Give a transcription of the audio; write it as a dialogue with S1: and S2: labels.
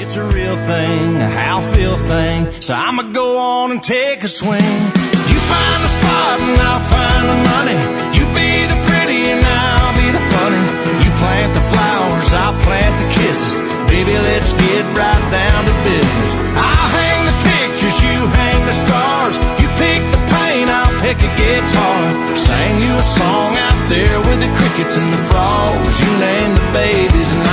S1: It's a real thing, a how feel thing. So I'ma go on and take a swing. You find the spot and I'll find the money. You be the pretty and I'll be the funny. You plant the flowers, I'll plant the kisses. Baby, let's get right down to business. I'll hang the pictures, you hang the stars. You pick the paint, I'll pick a guitar. Sing you a song out there with the crickets and the frogs. You name the babies and